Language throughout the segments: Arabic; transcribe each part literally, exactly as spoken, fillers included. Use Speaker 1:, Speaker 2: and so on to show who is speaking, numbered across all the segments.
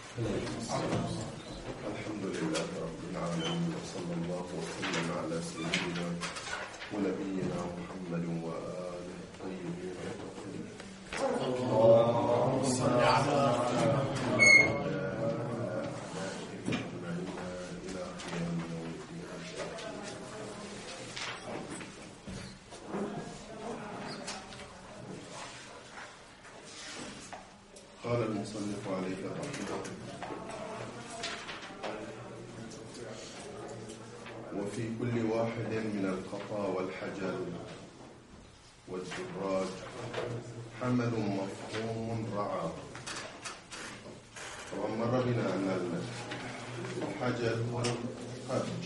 Speaker 1: الحمد لله رب العالمين، وصلى الله وسلم على سيدنا ونبينا محمد وآله الطيبين الطاهرين. اللهم صل على إلى قيام يوم الدين. قال المصنف عليه رحمه الله: وفي كل واحد من القطا والحجل والدراج حمل مفهوم رعى. طبعا مر بنا أن الحجل هو القبج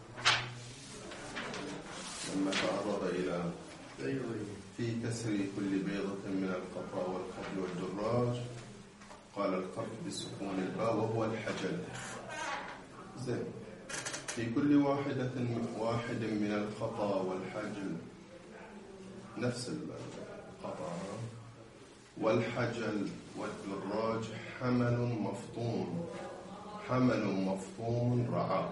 Speaker 1: لما تعرض إلى في كسر كل بيضة من القطا والقبج والدراج قال القبج بسكون الباء وهو الحجل. زين. في كل واحدة واحد من القطا والحجل، نفس القطا والحجل والدراج حمل مفطوم حمل مفطوم رعى.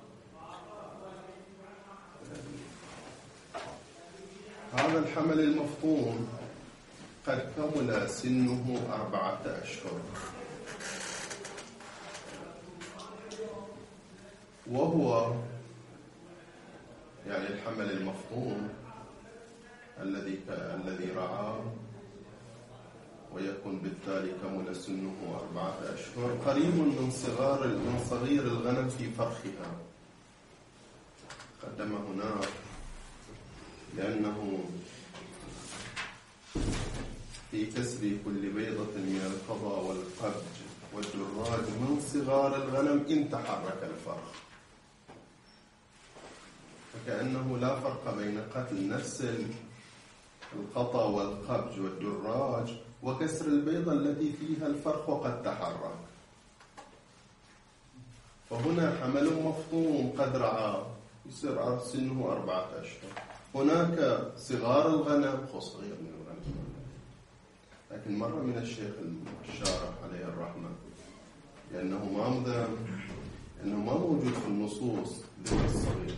Speaker 1: هذا الحمل المفطوم قد كمل سنه أربعة أشهر، وهو يعني الحمل المفطوم الذي الذي رعى ويكون بالتالي كمل سنه أربعة أشهر قريب من صغار من صغير الغنم في فرخها. قدم هناك لأنه في كسر كل بيضة من القضا والقبج والدراج من صغار الغنم إن تحرك الفرخ، فكأنه لا فرق بين قتل نفس القطا والقبج والدراج وكسر البيضة التي فيها الفرخ وقد تحرك. فهنا حمل مفطوم قد رعى يصير سنه أربعة أشهر. هناك صغار الغنم خو صغير من الغنم، لكن مرة من الشيخ الشارح عليه الرحمة لأنه ما مذم أنه ما موجود في النصوص ذكر الصغير.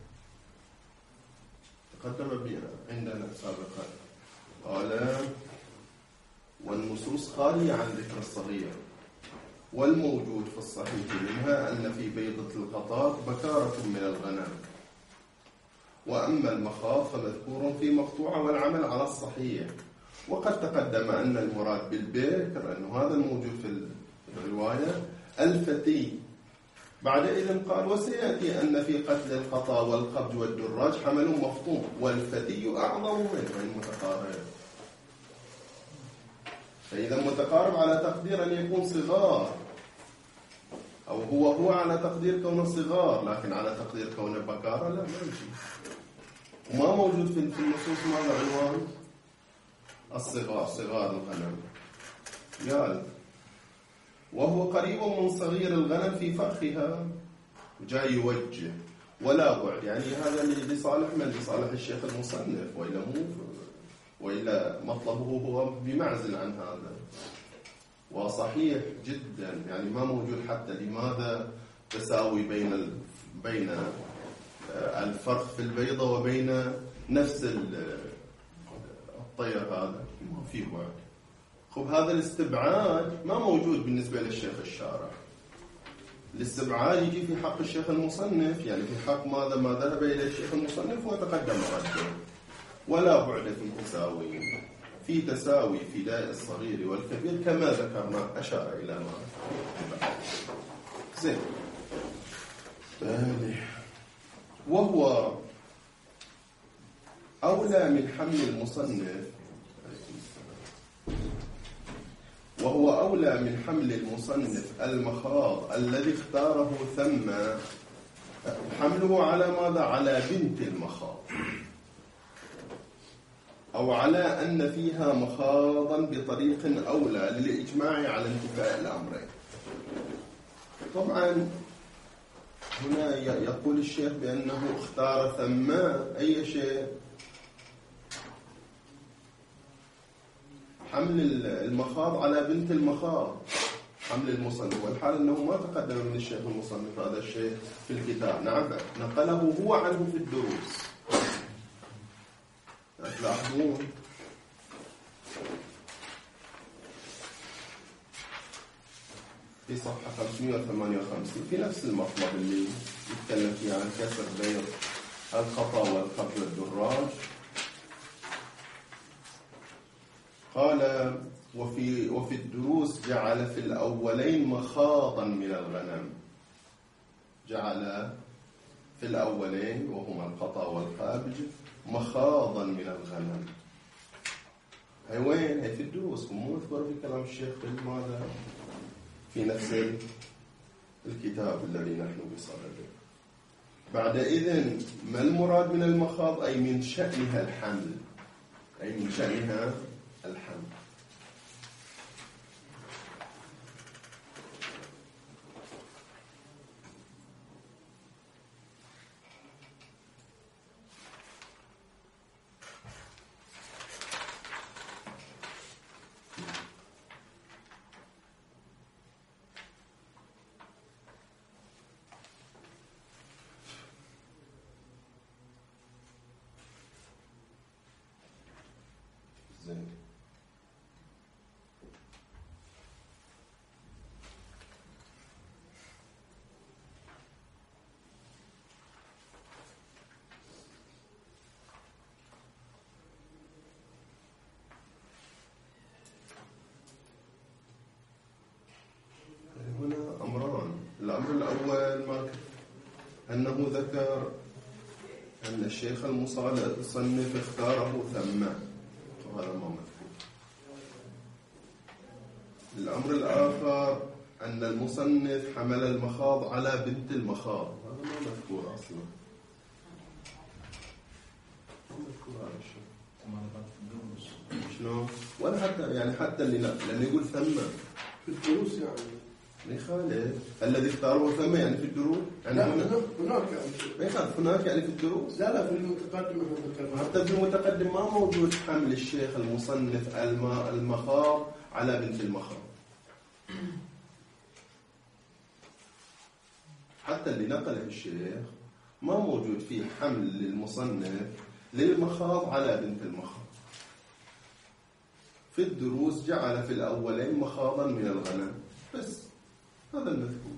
Speaker 1: تقدم عندنا سابقا قال: والنصوص خالية عن ذكر الصغير، والموجود في الصحيح منها أن في بيضة القطاط بكارة من الغنم، وأما المخاض فمذكور في مقطوعة والعمل على الصحيح. وقد تقدم أن المراد بالبكر أنه هذا الموجود في الرواية الفتي. بعد إذن قال: وسيأتي أن في قتل القطا والقبج والدراج حمل مفطوم والفتي أعظم منه المتقارب. فإذا متقارب على تقدير أن يكون صغار، أو هو هو على تقدير كونه صغار، لكن على تقدير كونه بكارة لا، ما يجي. وما موجود في النصوص ماذا عنوان الصغار، صغار الغنم. قال: وهو قريب من صغير الغنم في فرخها، جاي يوجه ولا بعد. يعني هذا لصالح من؟ لصالح الشيخ المصنف، وإلا مو وإلا مطلبه هو بمعزل عن هذا. وصحيح جدا، يعني ما موجود حتى لماذا تساوي بين بين الفرخ في البيضة وبين نفس الطير، هذا ما في بعد. خب هذا الاستبعاد ما موجود بالنسبة للشيخ الشارح. الاستبعاد يجي في حق الشيخ المصنف، يعني في حق ماذا ما ذهب إلى الشيخ المصنف وتقدم رده. ولا بعد في تساوي في تساوي في داء الصغير والكبير كما ذكرنا، أشار إلى ما زين. وهو أولى من حمل المصنف وهو أولى من حمل المصنف المخاض الذي اختاره ثم حمله على ماذا؟ على بنت المخاض، أو على أن فيها مخاضا بطريق أولى للإجماع على انتفاء الأمرين. طبعا هنا يقول الشيخ بأنه اختار ثم أي شيء؟ حمل المخاض على بنت المخاض. حمل المصنف، والحال أنه ما تقدم من الشيخ المصنف هذا الشيء في الكتاب. نعم نقله هو عنه في الدروس. تلاحظون في صفحة خمسمائة وثمانية وخمسين في نفس المطلب اللي يتكلم فيه عن كسر بيض الخطا والقبض والدراج، قال وفي وفي الدروس جعل في الأولين مخاضا من الغنم. جعل في الأولين وهما القطا والقبج مخاضا من الغنم. هي وين؟ هي في الدروس، مو مذكور في كلام الشيخ في ماذا؟ في نفس الكتاب الذي نحن بصدده. بعد إذن ما المراد من المخاض؟ أي من شأنها الحمل، أي من شأنها الحمل. الأمر الأول أنه ذكر أن الشيخ المصنف اختاره ثم، وهذا ما مذكور. الأمر الآخر أن المصنف حمل المخاض على بنت المخاض، هذا ما مذكور أصلا. ما مذكور هذا الشيء. شنو؟ ولا حتى يعني حتى اللي لا لأنه يقول ثم
Speaker 2: في الدروس يعني
Speaker 1: ما يخالف. الذي اختاره ثم يعني في الدروس يعني
Speaker 2: لا
Speaker 1: هنا
Speaker 2: هناك يعني
Speaker 1: ما يخالف هناك يعني في الدروس.
Speaker 2: لا لا في المتقدم
Speaker 1: حتى في المتقدم ما موجود حمل الشيخ المصنف المخاض على بنت المخاض. حتى اللي نقله الشيخ ما موجود فيه حمل للمصنف للمخاض على بنت المخاض. في الدروس جعل في الأولين مخاضا من الغنم بس، هذا المذكور.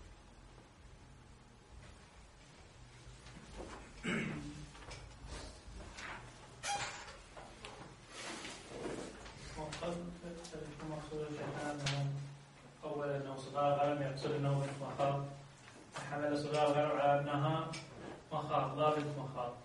Speaker 3: أول أنه صغار غنم يقصد أنه بنت مخاض، حمل صغار غنم على أنها مخاض لا بنت مخاض.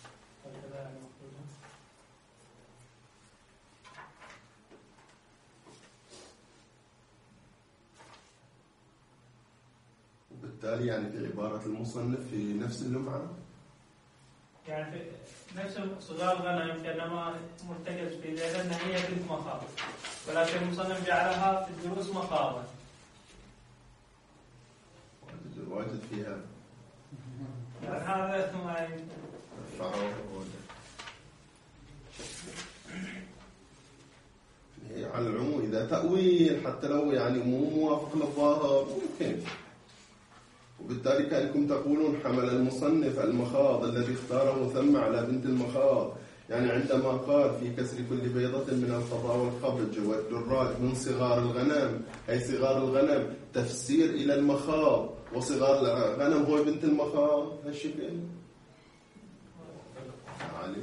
Speaker 1: وبالتالي يعني في عبارة المصنف في نفس اللمعة
Speaker 3: يعني في نفس صغار غنم كأنما مرتكز في ذلك أنها هي بنت مخاض، ولكن المصنف جعلها في الدروس مخاضا.
Speaker 1: واجد فيها
Speaker 3: يعني هذا ما
Speaker 1: على العموم إذا تأويل حتى لو يعني مو موافق للظاهر ممكن. وبالتالي كأنكم تقولون حمل المصنف المخاض الذي اختاره ثم على بنت المخاض، يعني عندما قال في كسر كل بيضة من الخطا والقبج والدراج من صغار الغنم، أي صغار الغنم تفسير إلى المخاض، وصغار الغنم هو بنت المخاض. هالشكل عليه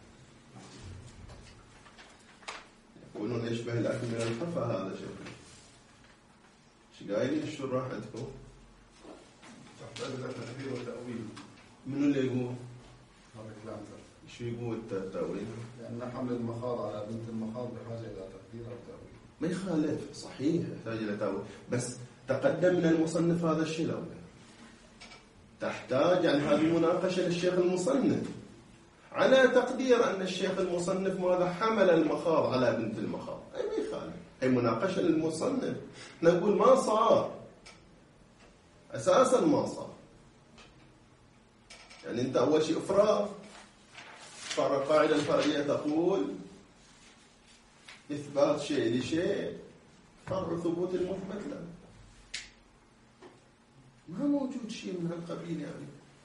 Speaker 1: يقولون يشبه الأكل من الحفا. هذا شكل شو قايلين الشراح عندكم؟
Speaker 2: تحتاج إلى تفسير وتأويل.
Speaker 1: منو اللي يقول؟
Speaker 2: هذا كلام
Speaker 1: شو يقول التأويل؟
Speaker 2: لأن حمل المخاض على بنت المخاض بحاجة إلى تقدير أو تأويل.
Speaker 1: ما يخالف، صحيح يحتاج إلى تأويل، بس تقدم من المصنف هذا الشيء الأول. تحتاج يعني هذه مناقشة للشيخ المصنف على تقدير أن الشيخ المصنف ماذا حمل المخاض على بنت المخاض. أي ما يخالف، أي مناقشة للمصنف. نقول ما صار، أساسا ما صار. يعني أنت أول شيء إفراغ. فالقاعدة الفرعية تقول إثبات شيء لشيء فرع ثبوت المثبت له. موجود شيء من هالقبيل يعني.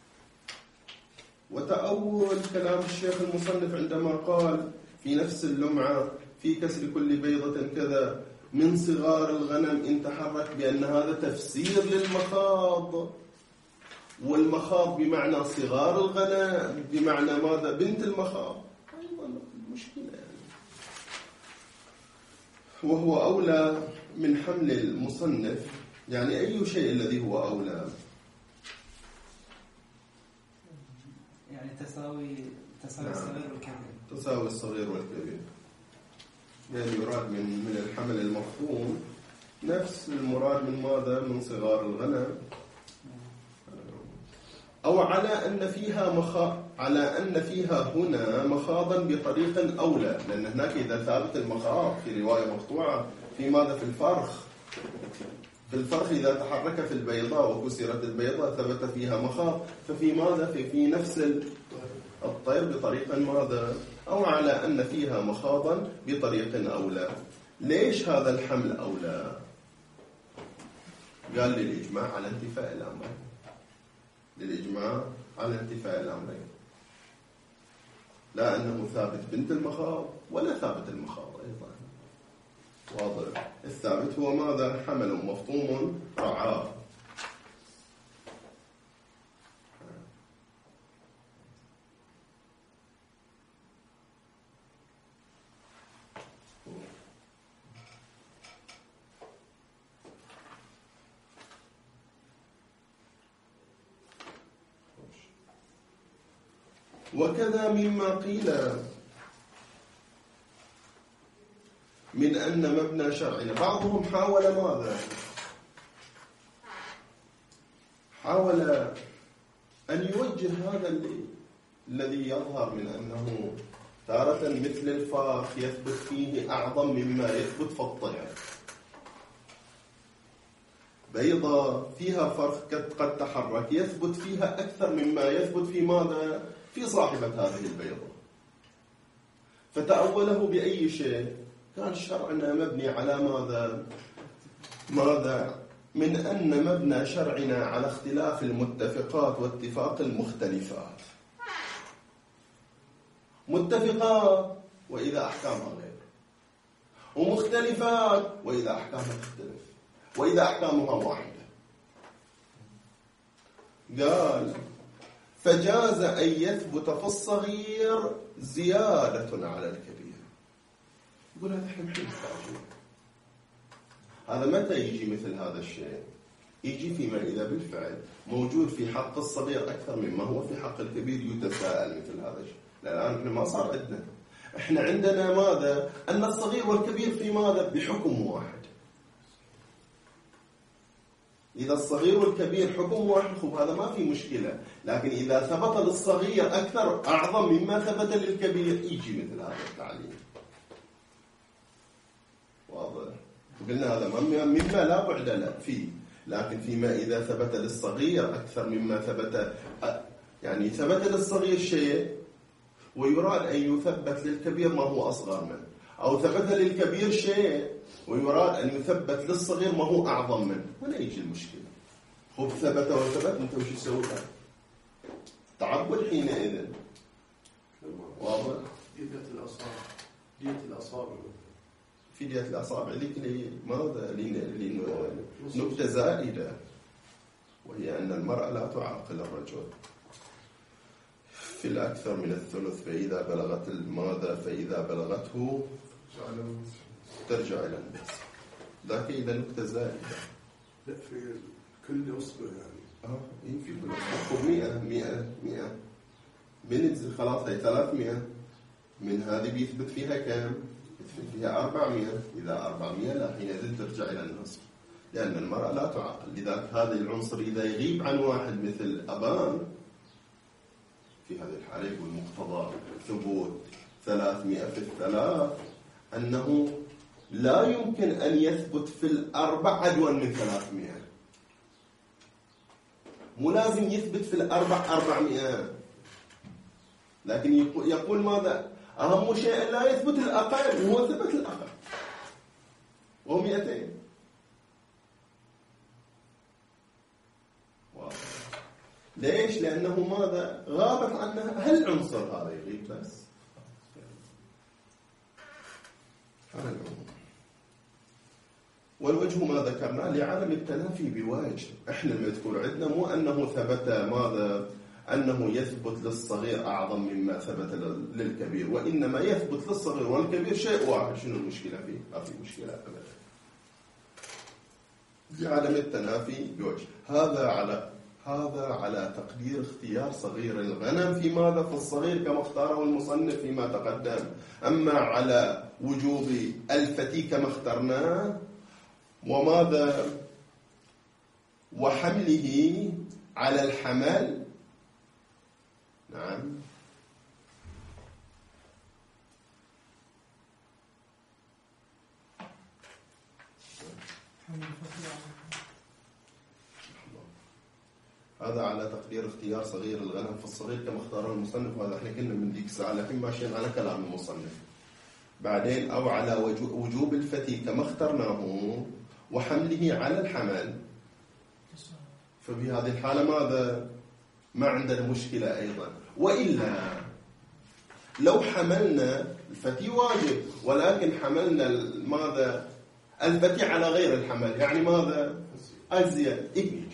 Speaker 1: وتأول كلام الشيخ المصنف عندما قال في نفس اللمعة في كسر كل بيضة كذا من صغار الغنم إن تحرك، بأن هذا تفسير للمخاض، والمخاض بمعنى صغار الغنم، بمعنى ماذا؟ بنت المخاض. أيضا مشكلة يعني. وهو أولى من حمل المصنف، يعني أي شيء الذي هو أولى؟
Speaker 4: يعني تساوي تساوي
Speaker 1: نعم.
Speaker 4: الصغير والكبير.
Speaker 1: تساوي الصغير والكبير، يعني يراد من من الحمل المفهوم نفس المراد من ماذا؟ من صغار الغنم. أو على أن فيها مخا على أن فيها هنا مخاضا بطريق أولى، لأن هناك إذا ثابت المخاض في رواية مقطوعة في ماذا؟ في الفرخ. في الفرخ إذا تحرك في البيضاء وكسرت البيضاء ثبت فيها مخاض، ففي ماذا؟ في في نفس الطير بطريق ماذا؟ أو على أن فيها مخاضا بطريق أولى. ليش هذا الحمل أولى؟ قال للإجماع على انتفاء الأمرين، للإجماع على انتفاء الأمرين، لا أنه ثابت بنت المخاض ولا ثابت المخاض أيضا. واضح؟ الثابت هو ماذا؟ حمل مفطوم رعاه. وكذا مما قيل من أن مبنى شرعنا، بعضهم حاول ماذا؟ حاول أن يوجه هذا اللي الذي يظهر من أنه تارة مثل الفرخ يثبت فيه أعظم مما يثبت في الطير. بيضة فيها فرخ قد تحرك يثبت فيها أكثر مما يثبت في ماذا؟ في صاحبة هذه البيضة. فتأوله بأي شيء؟ قال شرعنا مبني على ماذا؟ ماذا؟ من أن مبنى شرعنا على اختلاف المتفقات واتفاق المختلفات. متفقات وإذا أحكامها غير، ومختلفات وإذا أحكامها تختلف، وإذا أحكامها واحدة. قال فجاز أن يثبت في الصغير زيادة على الكبير. يقول هذا احنا محتاجين. هذا متى يجي مثل هذا الشيء؟ يجي فيما إذا بالفعل موجود في حق الصغير أكثر مما هو في حق الكبير، يتساءل مثل هذا الشيء. الآن احنا ما صار عندنا، احنا عندنا ماذا؟ أن الصغير والكبير في ماذا؟ بحكم واحد. إذا الصغير والكبير حكم واحد خب هذا ما في مشكلة، لكن إذا ثبت للصغير أكثر أعظم مما ثبت للكبير يجي مثل هذا التعليم. واضح؟ قلنا هذا مما لا بعد له فيه، لكن فيما إذا ثبت للصغير أكثر مما ثبت، يعني ثبت للصغير شيء ويراد أن يثبت للكبير ما هو أصغر منه، أو ثبت للكبير شيء ويراد أن يثبت للصغير ما هو أعظم منه، ولا يجي المشكلة. خب ثبت وثبت، أنت وش تسوي؟ تعبد حينئذ. واضح؟
Speaker 2: دية الأصابع، دية الأصابع
Speaker 1: في دية الأصابع ذيك اللي ماذا؟ اللي نكتة زائدة، وهي أن المرأة لا تعاقل الرجل في الأكثر من الثلث، فإذا بلغت الماذا؟ فإذا بلغته ترجع إلى الناس. ذاك إذا نكتة زائدة.
Speaker 2: لا في كل أصبع يعني.
Speaker 1: آه إيه في كل أصبع مئة مئة مئة بننزل خلاص هي ثلاثمئة، من هذه بيثبت فيها كم؟ يثبت فيها أربعمئة. إذا أربعمئة لا حينئذ ترجع إلى النصف، لأن المرأة لا تعاقل. لذلك هذا العنصر إذا يغيب عن واحد مثل أبان في هذه الحالة يقول مقتضى ثبوت ثلاثمئة في الثلاث أنه لا يمكن أن يثبت في الأربع عدوا من ثلاثمئة. مو لازم يثبت في الأربع أربعمئة، لكن يقول ماذا؟ أهم شيء لا يثبت الأقل، وهو ثبت الأقل وهو مئتين. ليش؟ لأنه ماذا؟ غابت عنها هالعنصر هذا يغيب بس. هذا العموم. والوجه ما ذكرناه لعدم التنافي بوجه. احنا المذكور عندنا مو أنه ثبت ماذا؟ أنه يثبت للصغير أعظم مما ثبت للكبير، وإنما يثبت للصغير والكبير شيء واحد. شنو المشكلة فيه؟ ما في مشكلة أبدا. لعدم التنافي بوجه. هذا على هذا على تقدير اختيار صغير الغنم في ماذا؟ في الصغير كما اختاره المصنف فيما تقدم. أما على وجوب الفتي كما اخترناه وماذا؟ وحمله على الحمل. نعم. هذا على تقدير اختيار صغير الغنم في الصغير كما اختاره المصنف. وهذا احنا كنا من ديك الساعة الحين ماشيين على كلام المصنف. بعدين أو على وجوب الفتي كما اخترناه وحمله على الحمل. ففي هذه الحالة ماذا؟ ما عندنا مشكلة أيضا. وإلا لو حملنا الفتي واجب، ولكن حملنا ماذا؟ الفتي على غير الحمل، يعني ماذا؟ أزيد. إيه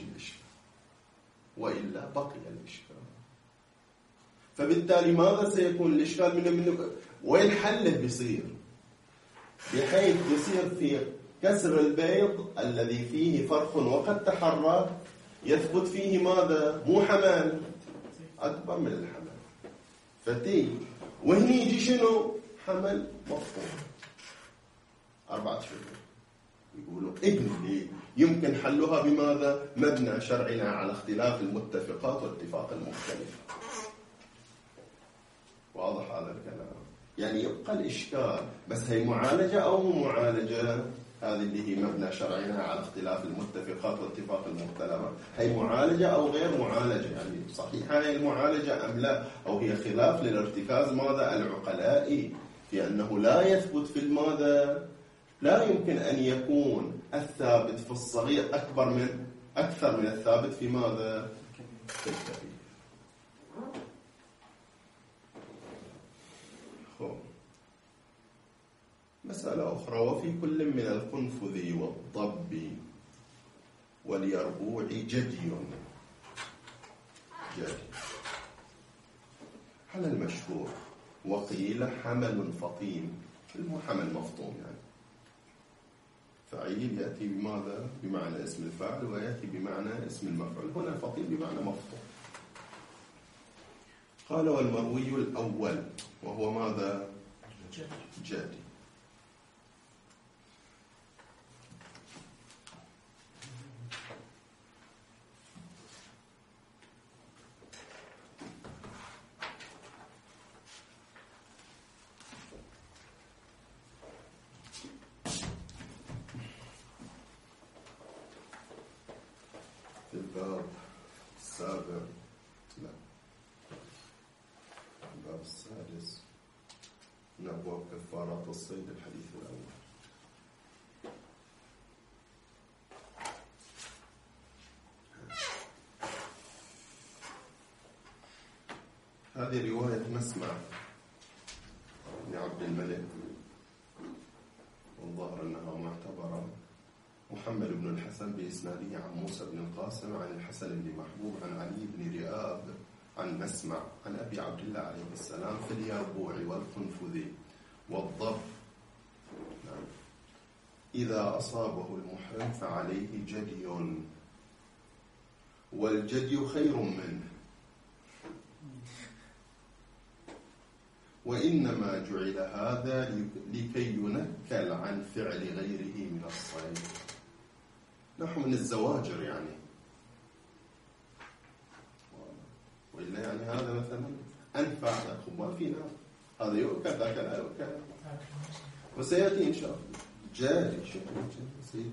Speaker 1: وإلا بقي الإشكال. فبالتالي ماذا سيكون الإشكال؟ من من وين حله بيصير؟ بحيث يصير في كسر البيض الذي فيه فرخ وقد تحرك يثبت فيه ماذا؟ مو حمل أكبر من الحمل فتي، وهني يجي شنو؟ حمل مفهوم أربعة شهور. يقولوا ابن ليه؟ يمكن حلها بماذا؟ مبنى شرعنا على اختلاف المتفقات واتفاق المختلف. واضح هذا الكلام؟ يعني يبقى الإشكال، بس هي معالجة أو مو معالجة؟ هذه اللي هي مبنى شرعنا على اختلاف المتفقات واتفاق المختلفات، هي معالجة أو غير معالجة؟ يعني صحيحة هي المعالجة أم لا؟ أو هي خلاف للارتكاز ماذا؟ العقلائي في أنه لا يثبت في الماذا؟ لا يمكن أن يكون الثابت في الصغير أكبر من أكثر من الثابت في ماذا؟ في الكبير. خب. مسألة أخرى. وفي كل من القنفذ والضب واليربوع جدي. جدي على المشهور. وقيل حمل فطيم، حمل مفطوم يعني فعيل يأتي بماذا؟ بمعنى اسم الفاعل ويأتي بمعنى اسم المفعول. هنا فطيم بمعنى مفطوم. قال والمروي الأول وهو ماذا؟ جدي. الباب السابع لا الباب السادس من أبواب كفارات الصيد الحديث الأول. هذه رواية مسمع بن عبد الملك، والظاهر أنها معتبرة. محمد بن الحسن بإسناده عن موسى بن القاسم عن الحسن بن محبوب عن علي بن رئاب عن مسمع عن أبي عبد الله عليه السلام في اليربوع والقنفذ والضب نعم. إذا أصابه المحرم فعليه جدي، والجدي خير منه، وإنما جعل هذا لكي ينكل عن فعل غيره من الصيد، نحو من الزواجر يعني. وإلا يعني هذا مثلا أنفع الخبار في نار، هذا يؤكل ذاك لا يؤكل. وسيأتي إن شاء الله جاري شيء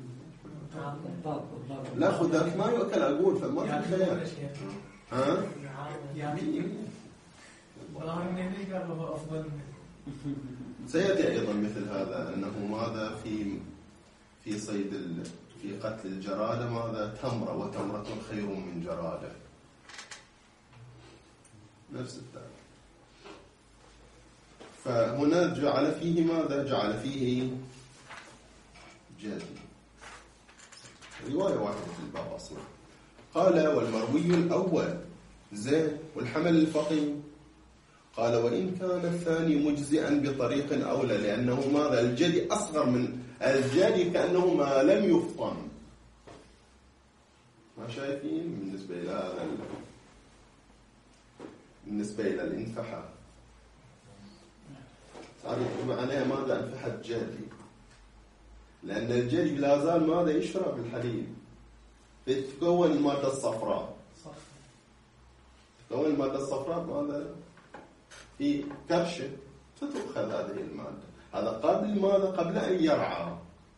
Speaker 1: لا خذ ذاك ما يؤكل أقول فما في خيال. ها؟ يعني والله من اللي قال هو أفضل. سيأتي أيضا مثل هذا أنه ماذا في في صيد ال... في قتل الجرادة ماذا؟ تمرة، وتمرة خير من جرادة. نفس التاء. فهنا جعل فيه ماذا؟ جعل فيه جدي. رواية واحدة في الباب أصلا. قال والمروي الأول زين والحمل الفقيم. قال وإن كان الثاني مجزئا بطريق أولى لأنه ماذا؟ الجدي أصغر من الجدي كأنه ما لم يفطن. ما شايفين بالنسبة إلى هذا بالنسبة إلى الانفحة صار معناها ماذا؟ انفحت جدي، لأن الجدي لا زال ماذا؟ يشرب الحليب فتتكون المادة الصفراء. تتكون المادة الصفراء ماذا؟ في كبشة فتؤخذ هذه المادة. هذا قبل ماذا؟ قبل أن يرعى.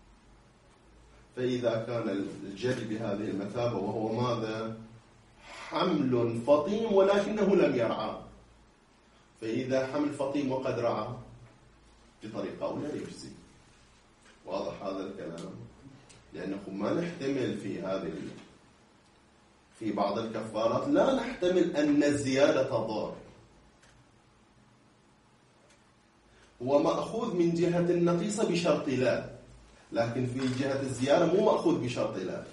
Speaker 1: فإذا كان الجدي بهذه المثابة وهو ماذا؟ حمل فطيم ولكنه لم يرعى، فإذا حمل فطيم وقد رعى بطريقة أولى يجزي. واضح هذا الكلام؟ لأنه ما نحتمل في هذه في بعض الكفارات لا نحتمل أن الزيادة تضر. هو مأخوذ من جهة النقيصة بشرط لا، لكن في جهة الزيادة مو مأخوذ بشرط لا.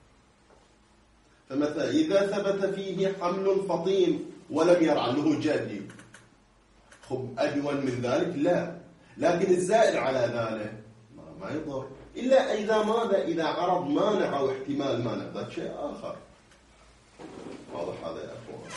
Speaker 1: فمثلا إذا ثبت فيه حمل فطيم ولم يرعى له جدي خب أدون من ذلك لا، لكن الزائد على ذلك ما يضر إلا إذا ماذا؟ إذا عرض مانع أو احتمال مانع، ذات شيء آخر. واضح هذا يا أخوان؟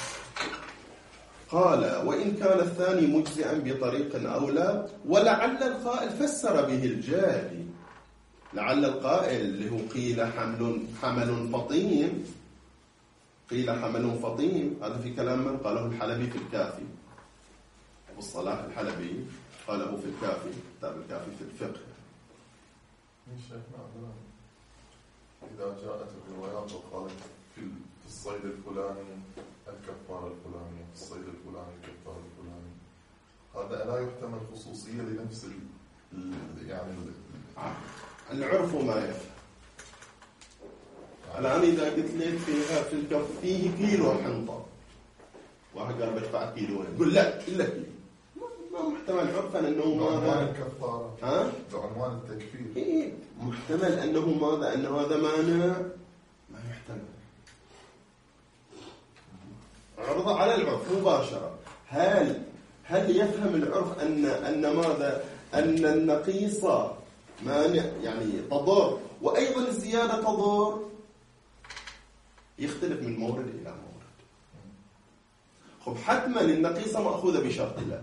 Speaker 1: قال وإن كان الثاني مجزئا بطريق أولى ولعل القائل فسر به الجادي. لعل القائل اللي هو قيل حمل حمل فطيم، قيل حمل فطيم، هذا في كلام من؟ قاله الحلبي في الكافي. أبو الصلاح الحلبي قاله في الكافي، كتاب الكافي في الفقه.
Speaker 5: شيخنا إذا جاءت الروايات وقالت في الصيد الفلاني الكفارة الفلانية، في الصيد الفلاني الكفارة الفلاني، هذا لا يحتمل خصوصية لنفس ال يعني
Speaker 1: العرف ما يفهم. الآن إذا قلت لك فيها في الكف فيه كيلو حنطة، واحد قال بدفع كيلو، يقول لا إلا كيلو، ما محتمل عرفا أنه ماذا؟
Speaker 5: بعنوان الكفارة،
Speaker 1: ها؟
Speaker 5: بعنوان التكفير.
Speaker 1: إيه محتمل أنه ماذا؟ أنه هذا مانع، ما يحتمل. عرض على العرف مباشرة. هل هل يفهم العرف أن أن ماذا؟ أن النقيصة مانع يعني تضر، وأيضا الزيادة تضر؟ يختلف من مورد إلى مورد. خب حتما النقيصة مأخوذة بشرط لا،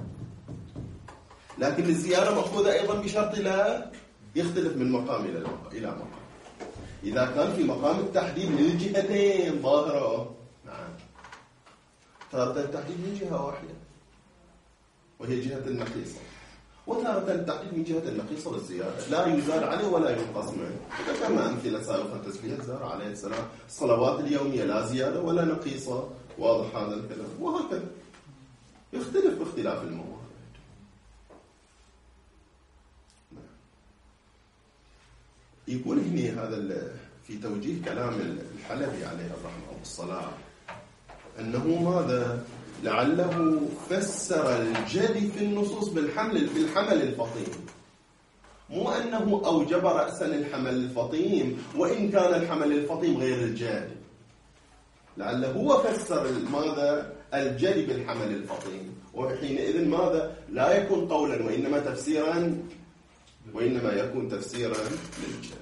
Speaker 1: لكن الزيادة مأخوذة أيضا بشرط لا، يختلف من مقام إلى مقام. إذا كان في مقام التحديد للجهتين ظاهرة، نعم، تارة التحديد من جهة واحدة وهي جهة النقيصة، وتارة التحديد من جهة النقيصة والزيادة، لا يزال عليه ولا ينقص منه. كما أمثلة سابقا تسبيح الزهر عليه السلام، الصلوات اليومية لا زيادة ولا نقيصة. واضح هذا الكلام؟ وهكذا يختلف باختلاف الموارد. يقول هنا هذا في توجيه كلام الحلبي عليه الرحمة والصلاة أنه ماذا؟ لعله فسر الجدي في النصوص بالحمل بالحمل الفطيم، مو أنه أوجب رأسا الحمل الفطيم وإن كان الحمل الفطيم غير الجدي. لعله هو فسر ماذا؟ الجدي بالحمل الفطيم، وحينئذ ماذا؟ لا يكون قولا وإنما تفسيرا، وإنما يكون تفسيرا للجدي.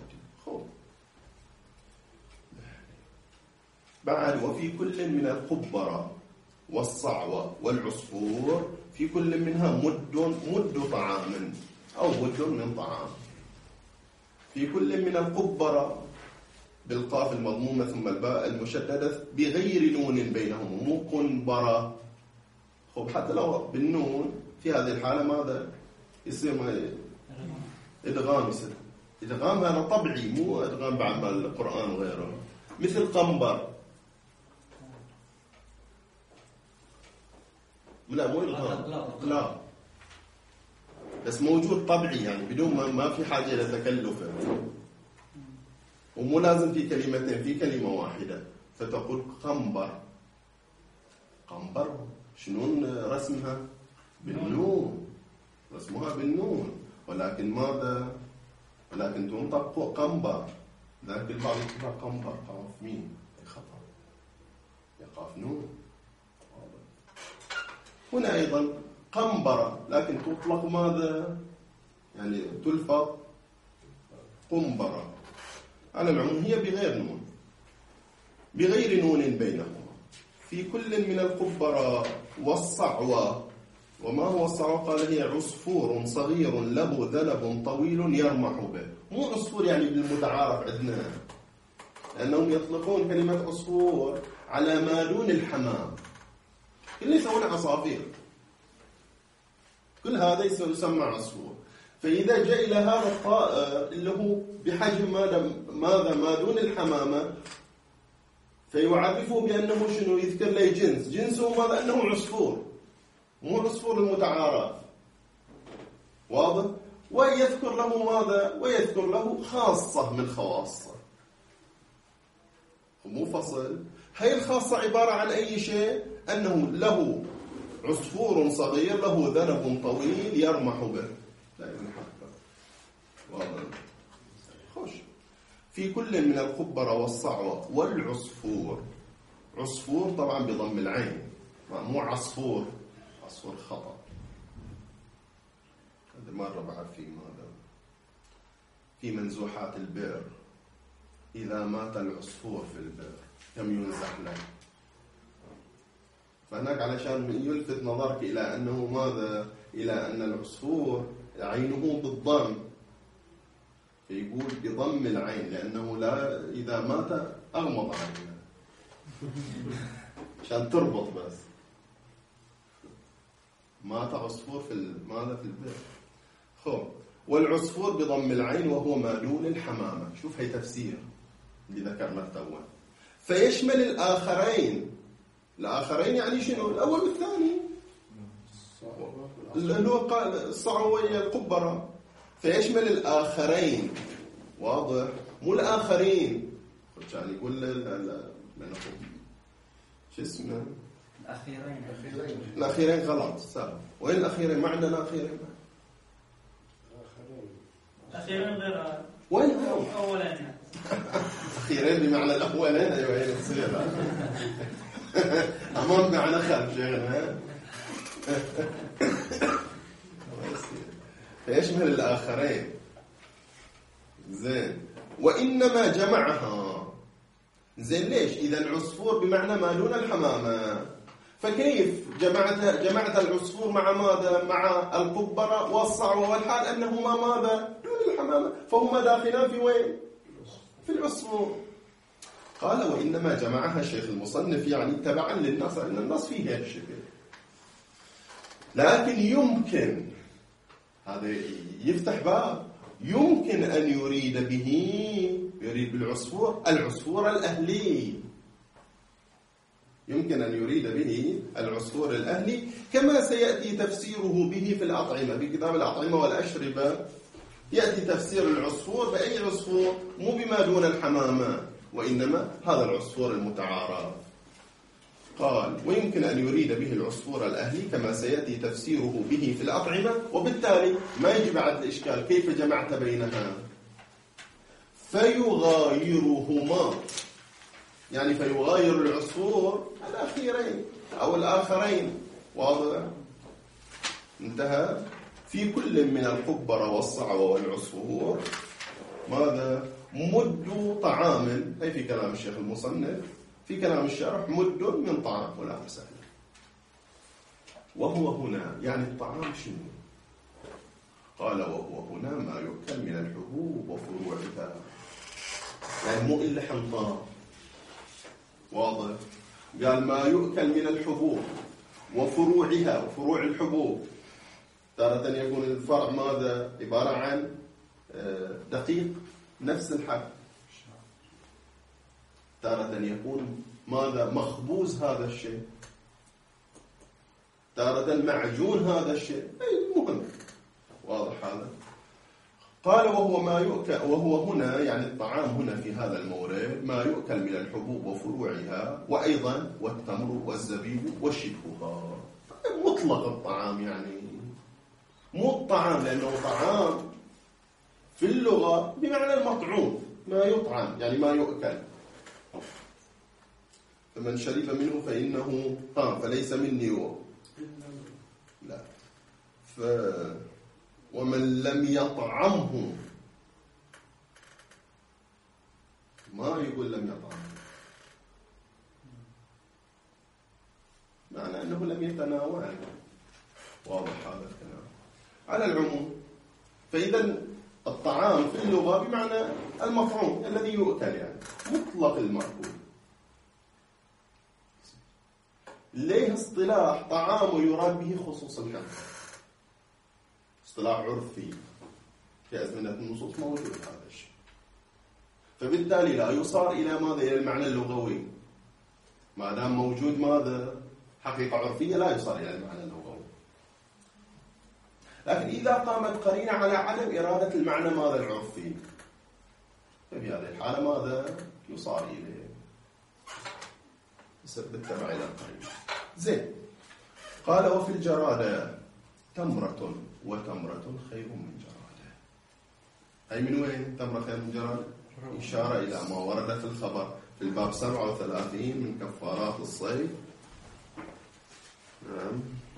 Speaker 1: بعد وفي كل من القبرة والصعوة والعصفور في كل منها مد مد طعام أو مد من طعام. في كل من القبرة بالقاف المضمومة ثم الباء المشددة بغير نون بينهم، مو قنبرة. خب حتى لو بالنون في هذه الحالة ماذا يصير؟ ما إدغام يصير. إدغام هذا طبيعي، مو إدغام بعد القرآن وغيره. مثل قنبر، لا مو إدغام، لا, لا بس موجود طبيعي يعني بدون ما, ما في حاجة لتكلف، ومو لازم في كلمتين، في كلمة واحدة فتقول قنبر. قنبر شنون رسمها؟ بالنون، رسمها بالنون، ولكن ماذا؟ ولكن تنطق قنبر. ذاك البعض يقرأ قنبر، قاف مين؟ خطأ، يقاف نون. هنا أيضا قنبرة، لكن تطلق ماذا؟ يعني تلفظ قنبرة. على العموم هي بغير نون، بغير نون بينهما. في كل من القبرة والصعوة. وما هو الصعوة؟ قال هي عصفور صغير له ذنب طويل يرمح به. مو عصفور يعني بالمتعارف عندنا، لأنهم يطلقون كلمة عصفور على ما دون الحمام، كل يسمون عصافير، كل هذا يسمى عصفور. فإذا جاء إلى هذا الطائر اللي هو بحجم ماذا ما دون الحمامة، فيعرفه بأنه شنو؟ يذكر له جنس، جنسه ماذا؟ أنه عصفور، مو عصفور المتعارف، واضح؟ ويذكر له ماذا؟ ويذكر له خاصة من خواصه، مو فصل. هاي الخاصة عبارة عن أي شيء؟ أنه له عصفور صغير له ذنب طويل يرمح به. لا ينحب، واضح؟ خوش. في كل من القبرة والصعوة والعصفور. عصفور طبعا بضم العين، مو عصفور، عصفور خطأ. هذا مرة بعد في ماذا؟ في منزوحات البئر، إذا مات العصفور في البئر كم ينزح له. فهناك علشان يلفت نظرك إلى أنه ماذا؟ إلى أن العصفور عينه بالضم، فيقول بضم العين، لأنه لا إذا مات أغمض عينه عشان تربط بس. مات عصفور في ماذا؟ في البئر. خب، والعصفور بضم العين وهو ما دون الحمامة. شوف هي تفسير اللي ذكرنا التوان. فيشمل الآخرين. الآخرين يعني شنو؟ الأول والثاني، اللي هو الصعوية القبرة. فيشمل الآخرين، واضح؟ مو الآخرين. عشان يقول لنا شو اسمه؟
Speaker 4: الأخيرين.
Speaker 1: الأخيرين غلط، سهل. وين الأخيرين؟ ما عندنا أخيرين.
Speaker 3: أخيرين غير
Speaker 1: وين هم؟
Speaker 3: أولين.
Speaker 1: أخيرين بمعنى الأولين. أيوة هي تصير أمام بمعنى خلف شيخنا. فيشمل الآخرين. زين. وإنما جمعها. زين ليش؟ إذا العصفور بمعنى ما دون الحمامة، فكيف جمعت جمعت العصفور مع ماذا؟ مع القبرة والصعوة، والحال أنهما ماذا؟ دون الحمامة، فهما داخلان في وين؟ في العصفور. قال وإنما جمعها الشيخ المصنف يعني تبعا للنص، لأن النص فيه هذا الشكل. لكن يمكن، هذا يفتح باب، يمكن أن يريد به، يريد بالعصفور العصفور الأهلي. يمكن أن يريد به العصفور الأهلي، كما سيأتي تفسيره به في الأطعمة، في كتاب الأطعمة والأشربة يأتي تفسير العصفور بأي عصفور؟ مو بما دون الحمامة، وإنما هذا العصفور المتعارف. قال ويمكن أن يريد به العصفور الأهلي كما سيأتي تفسيره به في الأطعمة. وبالتالي ما يجي بعد الإشكال كيف جمعت بينها؟ فيغايرهما، يعني فيغاير العصفور الأخيرين أو الآخرين، واضح؟ انتهى. في كل من القبرة والصعوة والعصفور ماذا؟ مد طعام. أي في كلام الشيخ المصنف، في كلام الشرح مد من طعام، ولا مسألة. وهو هنا يعني الطعام شنو؟ قال وهو هنا ما يؤكل من الحبوب وفروعها، يعني مو إلا حنطار، واضح؟ قال ما يؤكل من الحبوب وفروعها، وفروع الحبوب تارة يكون الفرع ماذا؟ عبارة عن دقيق نفس الحب، تارة يكون ماذا؟ مخبوز هذا الشيء، تارة معجون هذا الشيء، أي مهم، واضح هذا؟ قال وهو ما يؤكل، وهو هنا يعني الطعام هنا في هذا المورد ما يؤكل من الحبوب وفروعها، وأيضا والتمر والزبيب وشبهها. مطلق الطعام، يعني مو الطعام لأنه طعام في اللغة بمعنى المطعوم، ما يطعم يعني ما يؤكل. فمن شرب منه فإنه طعم فليس مني و... لا ف... ومن لم يطعمه، ما يقول لم يطعمه، معنى أنه لم يتناوله. واضح هذا الكلام على العموم. فإذا الطعام في اللغة بمعنى المطعوم الذي يؤكل، يعني مطلق المأكول. ليه اصطلاح طعام يراد به خصوص الحمل، اصطلاح عرفي في أزمنة النصوص موجود هذا الشيء، فبالتالي لا يصار إلى ماذا؟ إلى المعنى اللغوي. ما دام موجود ماذا؟ حقيقة عرفية، لا يصار إلى المعنى اللغوي. لكن إذا قامت قرينة على عدم إرادة المعنى ماذا؟ العرفي، ففي هذه الحالة ماذا؟ يصار إليه بالتبع إلى القرينة. زين. قال وفي الجرادة تمرة وتمرة خير من جرادة. أي من وين تمرة خير من جرادة؟ إشارة إلى ما ورد في الخبر في الباب سبعة وثلاثين من كفارات الصيد. نعم.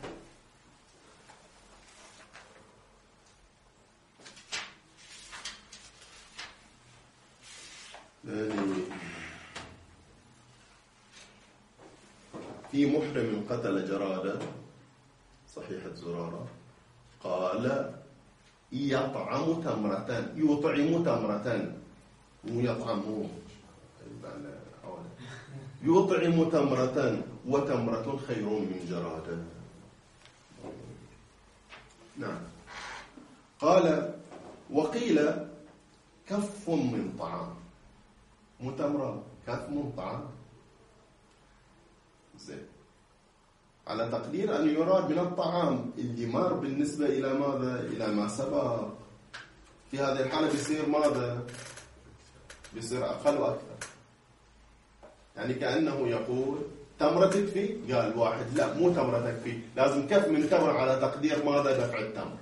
Speaker 1: في محرم قتل جرادة، صحيحة زرارة، قال يطعم تمرة، يطعم تمرة، مو يطعم، يطعم تمرة وتمرة خير من جرادة. نعم. قال وقيل كف من طعام، مو تمرة، كف من طعام. زين. على تقدير أن يراد من الطعام اللي مر بالنسبة إلى ماذا؟ إلى ما سبق. في هذه الحالة بيصير ماذا؟ بيصير أقل وأكثر. يعني كأنه يقول تمرة تكفي؟ قال واحد لا، مو تمرة تكفي، لازم كف من تمرة على تقدير ماذا؟ دفع التمر.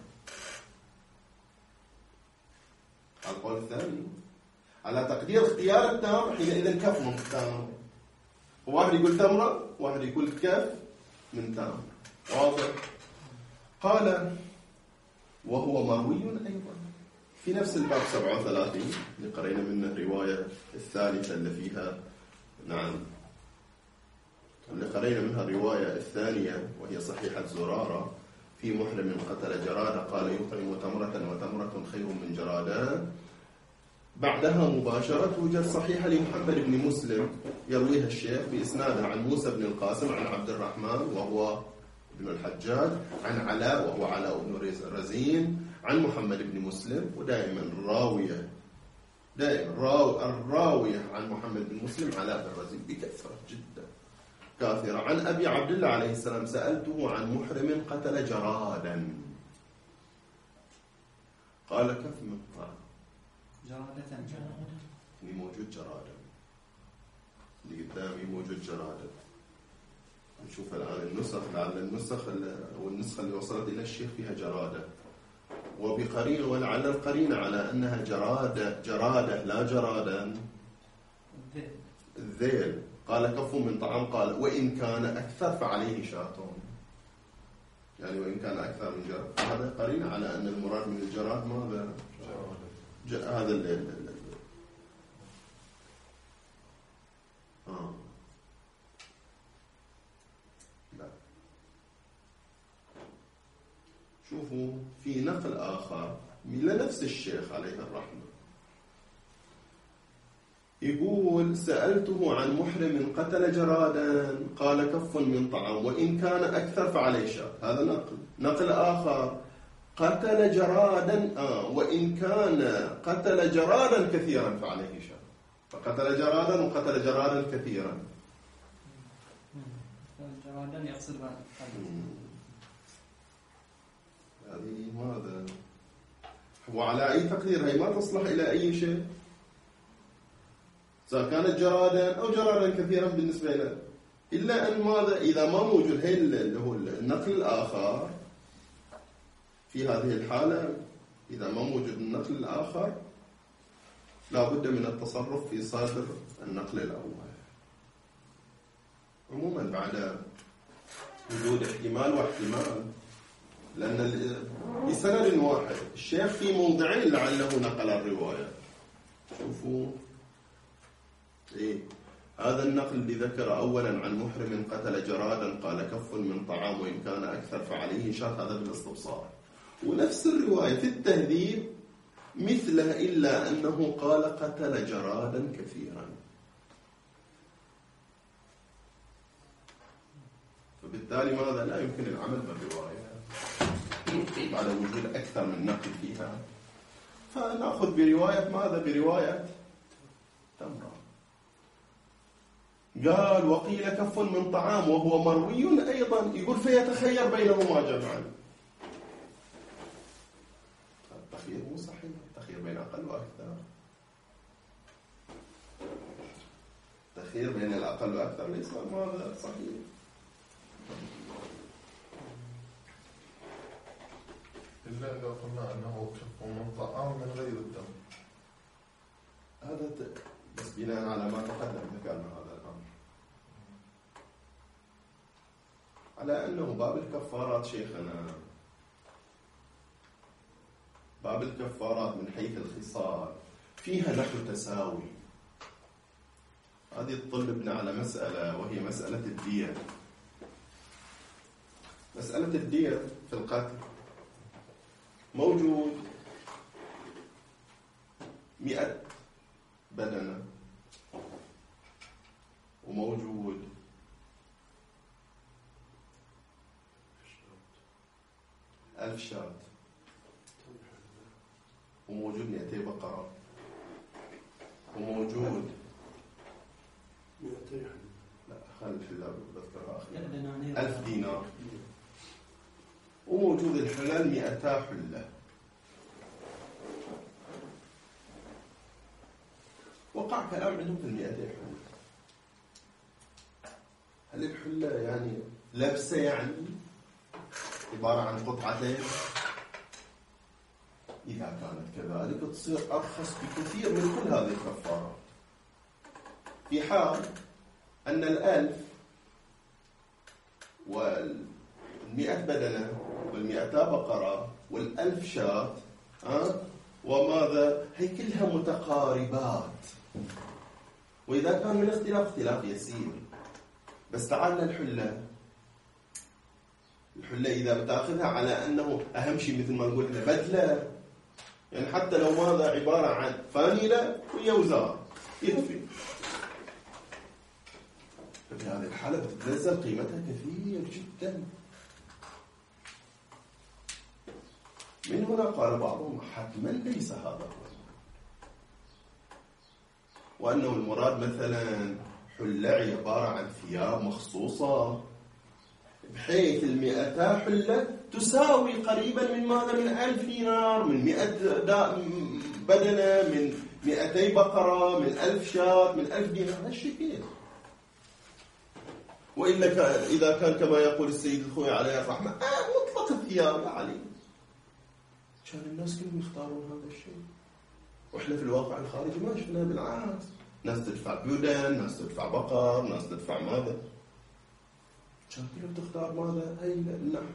Speaker 1: القول الثاني على تقدير اختيار التمر، حينئذ كف من التمر. واحد يقول تمرة، واحد يقول كف من تمر. واضح؟ قال وهو مروي أيضا في نفس الباب سبعة وثلاثين اللي قرينا منه الرواية الثالثة اللي فيها، نعم، اللي قرينا منها الرواية الثانية وهي صحيحة زرارة. في محرم قتل جرادة قال يطعم تمرة وتمرة خير من جرادة. بعدها مباشرة توجد صحيحة لمحمد بن مسلم يرويها الشيخ بإسنادها عن موسى بن القاسم عن عبد الرحمن وهو ابن الحجاج عن علاء وهو علاء بن رزين عن محمد بن مسلم. ودائما الراوية دائما الراوية عن محمد بن مسلم علاء بن رزين بكثرة جدا كثيرة. عن أبي عبد الله عليه السلام سألته عن محرم قتل جرادا قال كف من الطعام.
Speaker 4: جرادة
Speaker 1: اللي موجود جرادة، اللي قدامي موجود جرادة. نشوف الآن النسخ، لعل النسخ أو النسخة اللي وصلت إلى الشيخ فيها جرادة، وبقرينة ولعل القرينة على أنها جرادة جرادة لا جرادا. الذيل. قال كف من طعام قال وإن كان أكثر فعليه شاتون، يعني وإن كان أكثر من جراد. هذا قرينة على أن المراد من الجراد ماذا؟ هذا ال ال آه. لا. شوفوا في نقل آخر من نفس الشيخ عليه الرحمة يقول سألته عن محرم قتل جرادا قال كف من طعام وإن كان أكثر فعليه شات. هذا نقل. نقل آخر قتل جرادا آه وإن كان قتل جرادا كثيرا فعليه شات. فقتل جرادا وقتل جرادا كثيرا.
Speaker 4: جرادا يقصد
Speaker 1: هذه ماذا؟ وعلى أي تقدير هي ما تصلح إلى أي شيء، سواء كانت جرادا أو جرادا كثيرا بالنسبة له، إلا أن ماذا إذا ما موجود هي اللي هو النقل الآخر في هذه الحالة، إذا ما موجود النقل الآخر لا بد من التصرف في صدر النقل الأول. عموما بعد وجود احتمال واحتمال، لأن بسند واحد الشيخ في موضعين لعله نقل الرواية. شوفوا إيه هذا النقل اللي ذكر أولا عن محرم قتل جرادا قال كف من طعام وإن كان أكثر فعليه شرط، هذا بالاستبصار. ونفس الرواية في التهذيب مثله إلا أنه قال قتل جرادا كثيرا. فبالتالي ماذا لا يمكن العمل بالرواية بعد وجود أكثر من نقل فيها، فنأخذ برواية ماذا؟ برواية تمرة. قال وقيل كف من طعام وهو مروي أيضا، يقول فيتخير بينهما جمعا. التخيير مو صحيح، التخيير بين أقل وأكثر، التخيير بين الأقل وأكثر ليس ماذا صحيح.
Speaker 5: إلا إذا قلنا أنه كف من طعام من غير الدم،
Speaker 1: هذا بس بناء على ما تقدم ذكرنا هذا الأمر، على أنه باب الكفارات شيخنا، باب الكفارات من حيث الخصال فيها نحو تساوي. هذه تطلبنا على مسألة وهي مسألة الدية. مسألة الدية في القتل موجود مئة بدنة وموجود ألف شاة وموجود مئتي بقرة وموجود
Speaker 6: مئتي
Speaker 1: لا خلف إذا بذكرها أخيرا ألف دينار وموجود الحلال مئتا حلة. وقع كلام عندهم في المئتي حلة. هل الحلة يعني لبسة يعني عبارة عن قطعتين؟ إذا كانت كذلك تصير أرخص بكثير من كل هذه الكفارات، في حال أن الألف والمئة بدنة والمئتا بقرة والألف شاة أه؟ وماذا هي كلها متقاربات، وإذا كان من اختلاف اختلاف يسير. بس تعالنا الحلة، الحلة إذا بتاخذها على أنه أهم شيء مثل ما نقول إحنا بدلة، يعني حتى لو ماذا عبارة عن فانيلة ويا وزار يكفي، ففي هذه الحالة بتتنزل قيمتها كثير جدا. من هنا قال بعضهم حتما ليس هذا هو، وأنه المراد مثلا حلة عبارة عن ثياب مخصوصة بحيث المئتا حلة تساوي قريبا من ماذا؟ من ألف دينار، من مئة بدنة، من مئتي بقرة، من ألف شاة، من ألف دينار. هالشيء كيف؟ وإلا إذا كان كما يقول السيد الخوي عليه الرحمة آه مطلق الثياب يا علي، كان الناس كلهم يختارون هذا الشيء، وإحنا في الواقع الخارجي ما شفناه، بالعكس ناس تدفع بيودن، ناس تدفع بقر، ناس تدفع ماذا، كان كلهم تختار ماذا؟ هاي اللحم.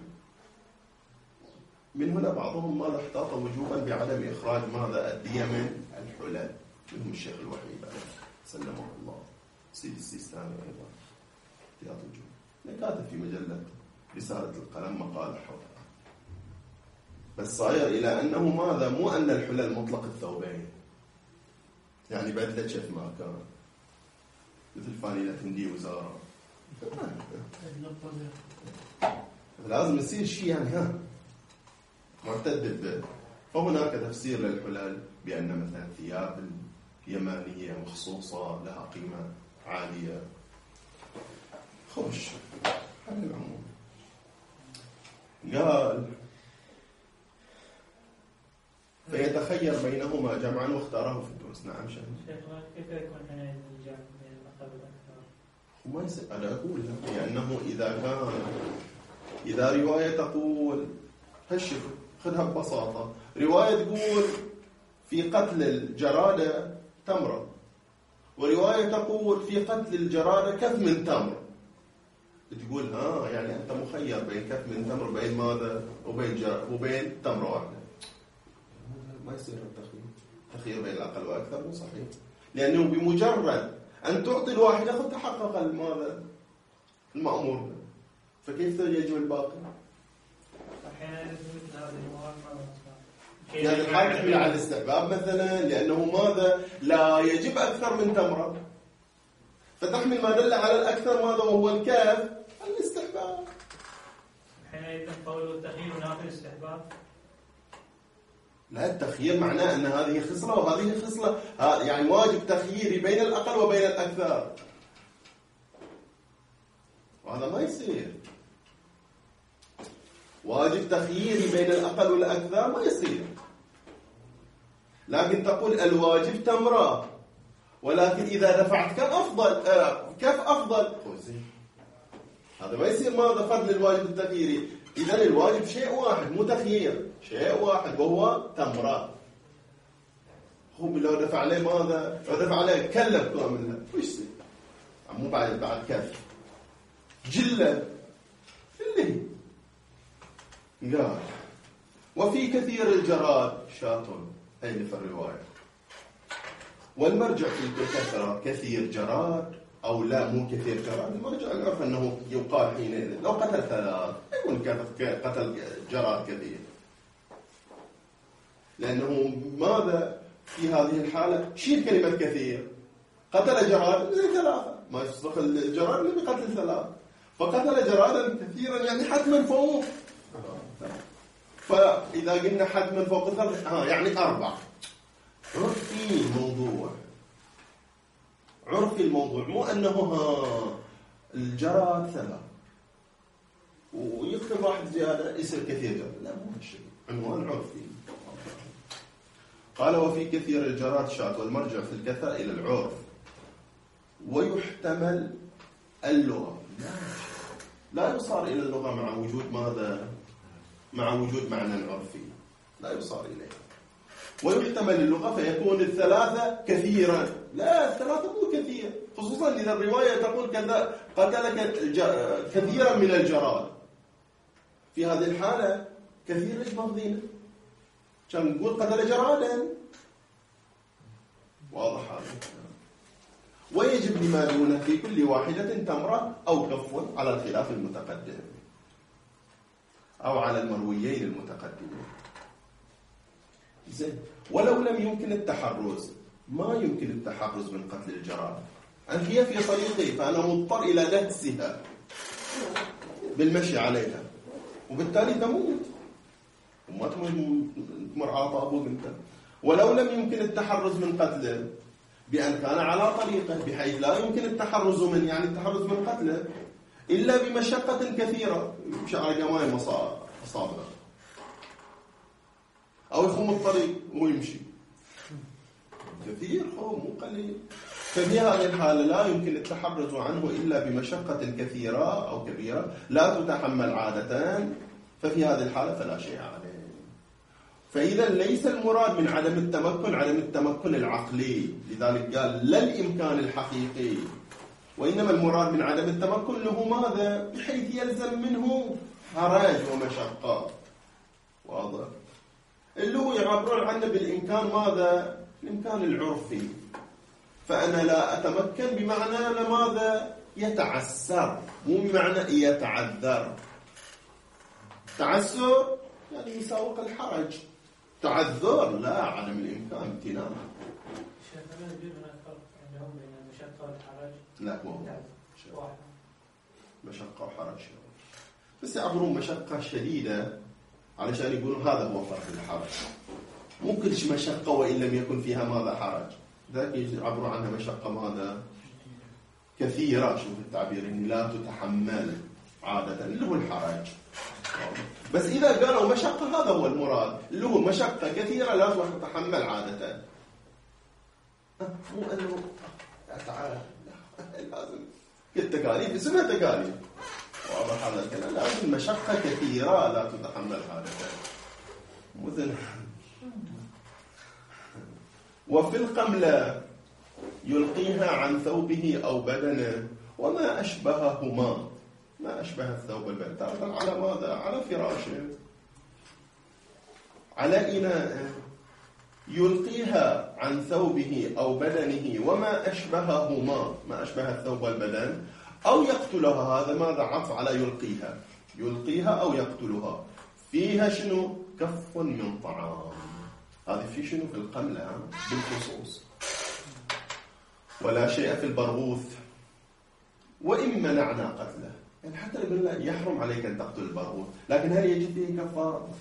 Speaker 1: من هنا بعضهم ماذا احتاط وجوبا بعدم إخراج ماذا؟ الدية من الحلال، منهم الشيخ الوحيد سلمه الله سيد السيستاني أيضا احتياط وجوب، كاتب في مجلة رسالة القلم مقال حولها. بس صاير إلى أنه ماذا؟ مو أن الحلال مطلق الثوبين، يعني بدلة شف ما كان مثل فانيلة هندي وزارة، لازم يصير شيء يعني ها معتد به. فهناك تفسير للحلال بأن مثلا ثياب يمانية مخصوصة لها قيمة عالية. خوش على العموم قال فيتخير بينهما جمعا واختاره في الدروس. نعم شيخ.
Speaker 3: شيخنا كيف يكون حينئذ الجمع بين الأقل والأكثر؟
Speaker 1: وما يصير. أنا أقول لك لأنه إذا كان إذا رواية تقول هالشيء خذها ببساطة، رواية تقول في قتل الجرادة تمرة، ورواية تقول في قتل الجرادة كف من تمر، تقول ها يعني أنت مخير بين كف من تمر وبين ماذا وبين جر... وبين تمرة واحدة. ما يصير التخيير، التخيير بين الأقل والأكثر مو صحيح، لأنه بمجرد أن تعطي الواحدة قد تحقق ماذا المأمور، فكيف يجب الباقي؟
Speaker 3: أحيانا مثل هذه المواد
Speaker 1: يعني الحال تحمل على الاستحباب مثلا، لأنه ماذا لا يجب أكثر من تمرة، فتحمل ما دل على الأكثر ماذا وهو الكاف الاستحباب.
Speaker 3: حينئذ قول التخيير نافي الاستحباب؟
Speaker 1: لا، التخيير معناه أن هذه خصلة وهذه خصلة، يعني واجب تخييري بين الأقل وبين الأكثر، وهذا ما يصير. واجب تخييري بين الأقل والأكثر ما يصير، لكن تقول الواجب تمرة، ولكن إذا دفعت كم أفضل آه كيف أفضل، هذا ما يصير ماذا فضل الواجب التخييري. إذا الواجب شيء واحد مو تخيير، شيء واحد وهو تمرة. هو لو دفع عليه ماذا، لو دفع عليه كلف كاملها وش يصير؟ مو بعد بعد كيف جلة اللي قال وفي كثير الجراد شاة أي في الرواية، والمرجع في الكثرة كثير جراد أو لا مو كثير جراد. المرجع العرف أنه يقال حينئذ لو قتل ثلاث يكون قتل جراد كثير، لأنه ماذا في هذه الحالة شيل كلمة كثير، قتل جراد زي ثلاثة، ما يصدق الجراد اللي بقتل ثلاث، فقتل جرادا كثيرا يعني حتما فوق. فإذا قلنا حتما فوق ثلاث ها يعني أربع. عرفي الموضوع، عرفي الموضوع، مو أنه ها الجراد ثلاث ويقتل واحد زيادة يصير كثير جراد، لا مو هالشيء، عنوان عرفي. قال وفي كثير الجراد شاة، والمرجع في الكثرة إلى العرف، ويحتمل اللغة. لا يصار إلى اللغة مع وجود ماذا؟ مع وجود معنى عرفي، لا يصار إليه. ويحتمل اللغة فيكون الثلاثة كثيرا، لا الثلاثة مو كثير، خصوصا إذا الرواية تقول كذا قتل كثيرا من الجراد. في هذه الحالة كثير ليش ماخذينه؟ كان نقول قتل جرادا. واضح هذا. ويجب لما دونه في كل واحدة تمرة أو كف على الخلاف المتقدم أو على المرويين المتقدمين. زين، ولو لم يمكن التحرز، ما يمكن التحرز من قتل الجراد، أن هي في طريقي فأنا مضطر إلى دهسها بالمشي عليها، وبالتالي تموت وما تمر على طابوق انت. ولو لم يمكن التحرز من قتله بأن كان على طريقه بحيث لا يمكن التحرز من يعني التحرز من قتله إلا بمشقة كثيرة، يمشي على جماعة مصابة أو يخم الطريق ويمشي كثير خو مو قليل. ففي هذه الحالة لا يمكن التحرز عنه إلا بمشقة كثيرة أو كبيرة لا تتحمل عادة، ففي هذه الحالة فلا شيء عليه. فإذا ليس المراد من عدم التمكن عدم التمكن العقلي، لذلك قال لا الإمكان الحقيقي، وإنما المراد من عدم التمكن له ماذا؟ بحيث يلزم منه حرج ومشقة. واضح؟ اللي هو يعبرون عنه بالإمكان ماذا؟ الإمكان العرفي. فأنا لا أتمكن بمعنى لماذا؟ يتعسر، مو بمعنى يتعذر. تعسر يعني يساوق الحرج، تعذر لا عدم الإمكان امتناع.
Speaker 3: شيخ ما يوجد هناك فرق عندهم بين المشقة والحرج؟
Speaker 1: لا مو واحد، مشقة وحرج، بس يعبرون مشقة شديدة علشان يقولون هذا هو فرق الحرج. مو كلش مشقة وإن لم يكن فيها ماذا حرج، ذاك يعبرون عنها مشقة ماذا كثيرة. شوف التعبير إن لا تتحمل عادة اللي هو الحرج. بس إذا قالوا مشقة هذا هو المراد، اللي هو مشقة كثيرة لا تتحمل عادة. مو أنه تعالى لازم التكاليف اسمها تكاليف، واضح هذا الكلام، لازم مشقة كثيرة لا تتحمل عادة. مثل وفي القملة يلقيها عن ثوبه أو بدنه وما أشبههما، ما أشبه الثوب والبدن، تارة على ماذا؟ على فراشه، على إناء، يلقيها عن ثوبه أو بدنه وما أشبههما، ما أشبه الثوب والبدن، أو يقتلها. هذا ماذا؟ عطف على يلقيها، يلقيها أو يقتلها. فيها شنو؟ كف من طعام. هذه في شنو؟ في القملة بالخصوص. ولا شيء في البرغوث وإن منعنا قتله، يعني حتى يقول لا يحرم عليك أن تقتل البرغوث، لكن هل يجب فيه كفارة؟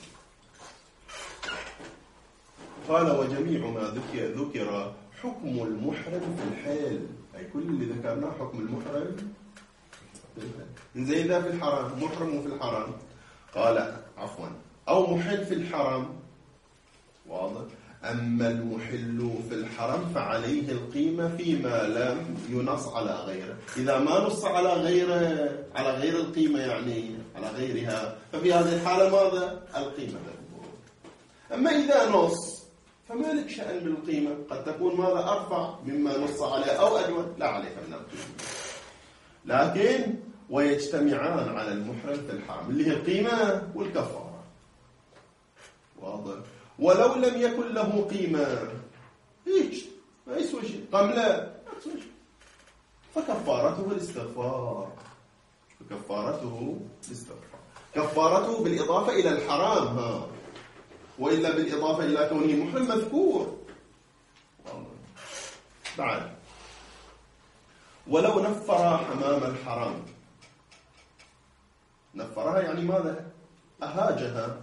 Speaker 1: قال وجميع ما ذكر ذكر حكم المحرم في الحال، أي كل اللي ذكرناه حكم المحرم زي ذا في الحرام، محرم في الحرام. قال عفوا أو محل في الحرام، واضح. أما المحل في الحرم فعليه القيمة فيما لم ينص على غيره. إذا ما نص على غيره، على غير القيمة يعني على غيرها، ففي هذه الحالة ماذا؟ القيمة. أما إذا نص فما لك شأن بالقيمة، قد تكون ماذا؟ أرفع مما نص عليه أو أجود، لا عليك من القيمة. لكن ويجتمعان على المحرم في الحرم اللي هي القيمة والكفارة، واضح. ولو لم يكن له قيمة هيك ما يسوي شيء، قملة ما يسوي شيء، فكفارته الاستغفار، فكفارته الاستغفار. كفارته بالإضافة إلى الحرام، ها، وإلا بالإضافة إلى كونه محرم مذكور. بعد ولو نفر حمام الحرام، نفرها يعني ماذا؟ أهاجها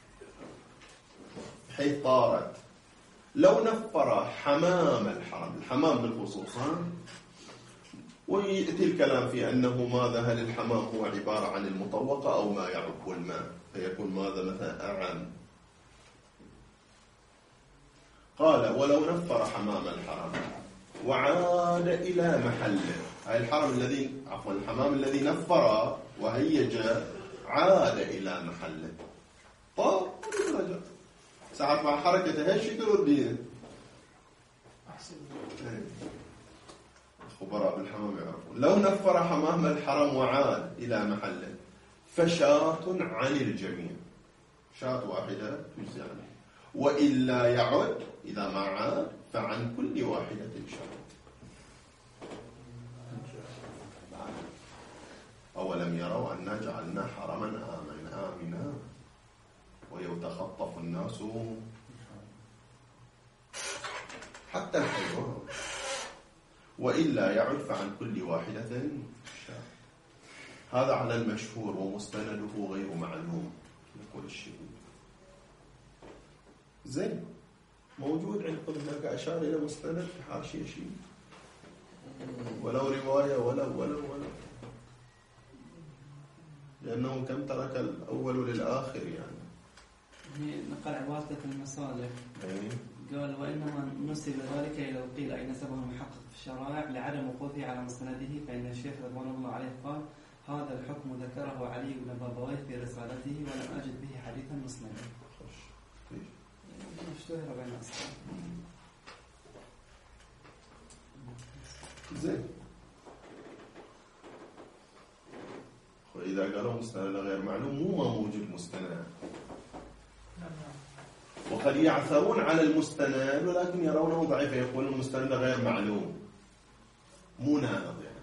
Speaker 1: حيث طارت. لو نفر حمام الحرم، الحمام بالخصوص، ويأتي الكلام في أنه ماذا؟ هل الحمام هو عبارة عن المطوقة أو ما يعب الماء، فيكون ماذا مثلا أعم. قال ولو نفر حمام الحرم وعاد إلى محله، هاي الحرم الذي عفوا الحمام الذي نفر وهيج عاد إلى محله، طار ورجع، ساعات مع حركة هالشكل والدين.
Speaker 3: أحسن.
Speaker 1: الخبراء بالحمام يعرفون. لو نفر حمام الحرم وعاد إلى محله فشاة عن الجميع، شاة واحدة تجزي عنه، وإلا يعد إذا ما عاد فعن كل واحدة شاة. أولم يروا أنا جعلنا حرما آمنا آمنا ويتخطف الناس حتى الحيوان، وإلا يعد فعن كل واحدة شاة. هذا على المشهور ومستنده غير معلوم، يقول الشيخ. زين موجود عندكم هناك أشار إلى مستند في حاشية شيء، ولو رواية ولو ولو ولو لأنه كم ترك الأول للآخر يعني.
Speaker 4: نقل عبارة المصالح،
Speaker 1: أي.
Speaker 4: قال وإنما نسب ذلك إلى القيل أي نسبه المحقق في الشرائع لعدم وقوفه على مستنده، فإن الشيخ رضوان الله عليه قال هذا الحكم ذكره علي بن بابويه في رسالته ولم أجد به حديثا مسندا. اشتهر بين الأصحاب.
Speaker 1: زين. وإذا قالوا مستند غير معلوم مو ما موجود مستند، وقد يعثرون على المستند ولكن يرونه ضعيف، يقولون المستند غير معلوم مو ناقض يعني،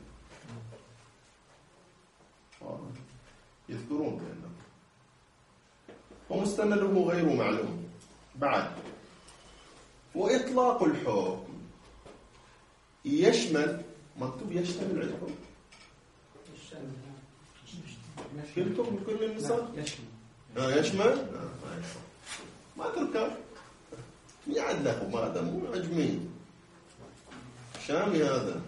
Speaker 1: يذكرون بأنه ومستنده غير معلوم. بعد وإطلاق الحكم يشمل، مكتوب يشمل عندكم؟ كلكم كل النساء
Speaker 4: يشمل
Speaker 1: آه يشمل آه. ما تركب يعدلكم، هذا مو عجمي شامي، هذا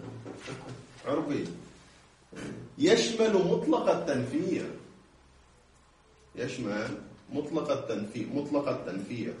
Speaker 1: عربي. يشمل مطلق التنفير، يشمل مطلق التنفير مطلق التنفير.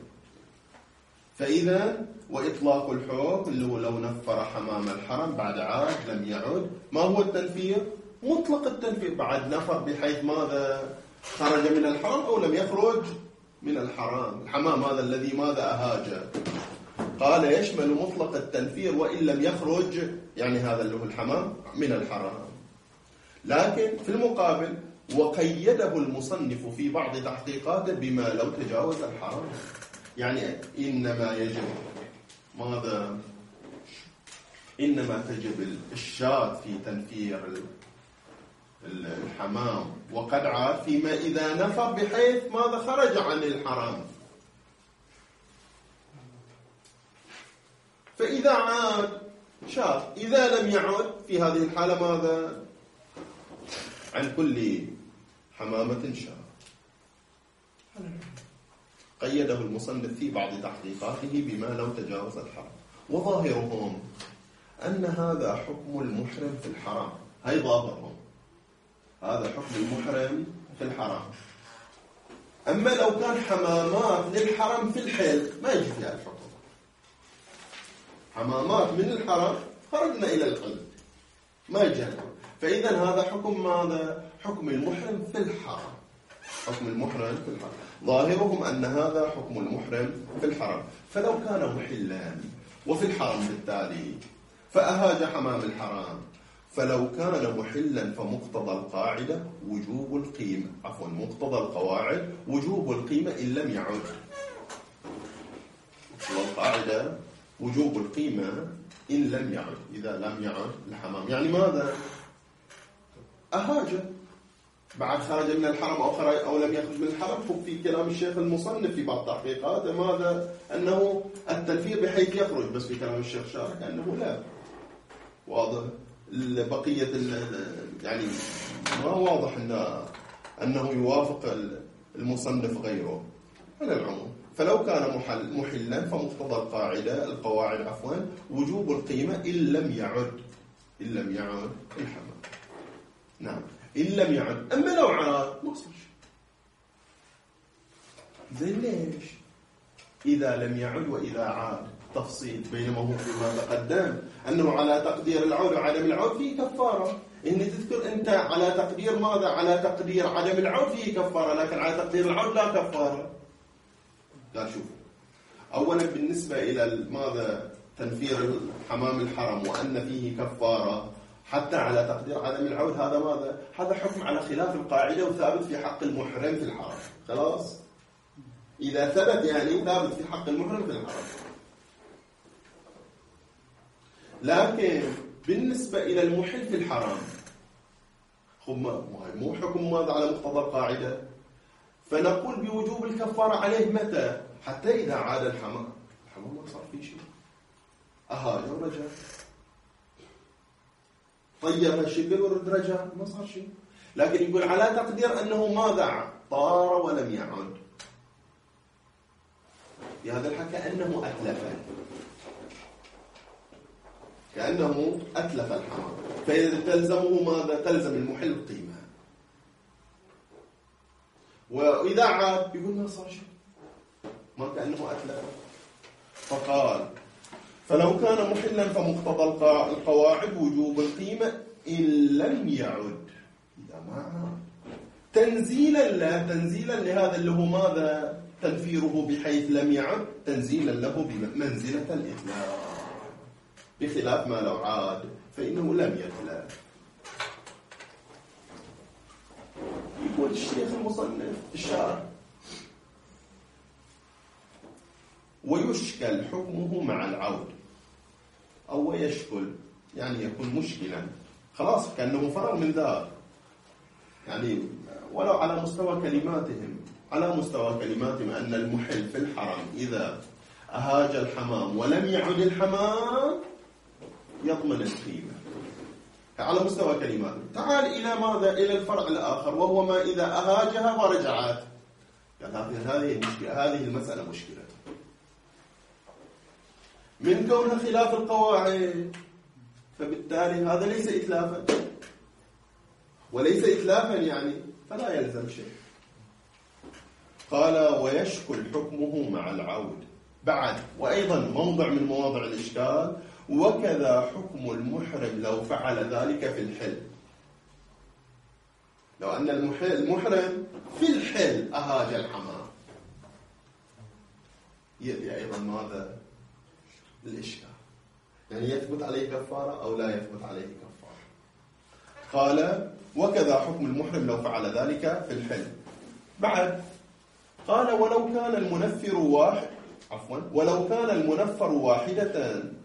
Speaker 1: فإذا وإطلاق الحكم اللي هو لو نفر حمام الحرم بعد عاد لم يعد، ما هو التنفير؟ مطلق التنفير، بعد نفر بحيث ماذا خرج من الحرم أو لم يخرج من الحرام. الحمام هذا الذي ماذا أهاج، قال يشمل مطلق التنفير وإن لم يخرج، يعني هذا اللي هو الحمام من الحرام. لكن في المقابل وقيده المصنف في بعض تحقيقاته بما لو تجاوز الحرام، يعني إنما يجب ماذا إنما تجب الشاة في تنفير الحمام وقد عاد فيما إذا نفر بحيث ماذا خرج عن الحرام. فإذا عاد شاة، إذا لم يعد في هذه الحالة ماذا؟ عن كل حمامة شاة. قيده المصنف في بعض تحقيقاته بما لو تجاوز الحرام. وظاهرهم أن هذا حكم المحرم في الحرام، هي ظاهرهم هذا حكم المحرم في الحرام. أما لو كان حمامات للحرم في الحل ما يجي فيها الحكم. حمامات من الحرم خرجنا إلى الحل ما يجي الحكم. فإذا هذا حكم ماذا؟ حكم المحرم في الحرم. حكم المحرم في الحرم. ظاهرهم أن هذا حكم المحرم في الحرم. فلو كان محلا وفي الحرم بالتالي فأهاج حمام الحرام، فلو كان محلا فمقتضى القاعدة وجوب القيمة، عفوا مقتضى القواعد وجوب القيمة إن لم يعد. والقاعدة وجوب القيمة إن لم يعد، إذا لم يعد الحمام، يعني ماذا؟ أهاج بعد خرج من الحرم أو خرج أو لم يخرج من الحرم. في كلام الشيخ المصنف في بعض تحقيقاته ماذا؟ أنه التنفير بحيث يخرج، بس في كلام الشيخ شارك أنه لا. واضح بقية يعني ما واضح أنه, أنه يوافق المصنف غيره على العموم. فلو كان محل محلا فمقتضى القاعدة القواعد عفوا وجوب القيمة إن لم يعد إن لم يعد الحمام. نعم إن لم يعد. أما لو عاد ما صار شيء. زي ليش؟ إذا لم يعد وإذا عاد تفصيل، بينما هو فيما تقدم أنه على تقدير العود وعدم العود فيه كفارة. إن تذكر أنت على تقدير ماذا؟ على تقدير عدم العود فيه كفارة، لكن على تقدير العود لا كفارة. لا شوفوا، أولا بالنسبة إلى ماذا؟ تنفير حمام الحرم وأن فيه كفارة حتى على تقدير عدم العود، هذا ماذا؟ هذا حكم على خلاف القاعدة وثابت في حق المحرم في الحرم. خلاص؟ إذا ثبت يعني ثابت في حق المحرم في الحرم. لكن بالنسبة إلى المحل في الحرام مو حكم ماذا على مقتضى القاعدة، فنقول بوجوب الكفارة عليه متى؟ حتى إذا عاد الحمام. الحمام ما صار فيه شيء، أهاج ورجع، طيب الشبل ورد رجع، ما صار شيء. لكن يقول على تقدير أنه ماذا؟ طار ولم يعد. في هذا الحكي كأنه أتلف كأنه أتلف الحرام، فإذا تلزمه ماذا؟ تلزم المحل القيمة. وإذا عاد يقول ما صار شيء، ما كأنه أتلف. فقال فلو كان محلا فمقتضى القواعد وجوب القيمة إن لم يعد. إذا ما عاد تنزيلا لا تنزيلا لهذا اللي هو ماذا؟ تنفيره بحيث لم يعد، تنزيلا له بمنزلة الإتلاف، بخلاف ما لو عاد فإنه لم يتلف. يقول الشيخ المصنف الشارع ويشكل حكمه مع العود، أو يشكل يعني يكون مشكلا، خلاص كأنه فرغ من ذلك، يعني ولو على مستوى كلماتهم على مستوى كلماتهم أن المحل في الحرم إذا أهاج الحمام ولم يعد الحمام يضمن القيمة على مستوى كلماتهم. تعال إلى ماذا؟ إلى الفرع الآخر، وهو ما إذا أهاجها ورجعت. يعني هذه المشكلة، هذه المسألة مشكلة من كونها خلاف القواعد، فبالتالي هذا ليس إتلافا، وليس إتلافا يعني فلا يلزم شيء. قال ويشكل حكمه مع العود. بعد وأيضا موضع من مواضع الإشكال: وكذا حكم المحرم لو فعل ذلك في الحل. لو أن المحرم في الحل أهاج الحمام، يأتي أيضا ماذا؟ الإشكال، يعني يثبت عليه كفارة أو لا يثبت عليه كفارة. قال وكذا حكم المحرم لو فعل ذلك في الحل. بعد قال ولو كان المنفر واحد عفوا ولو كان المنفر واحدة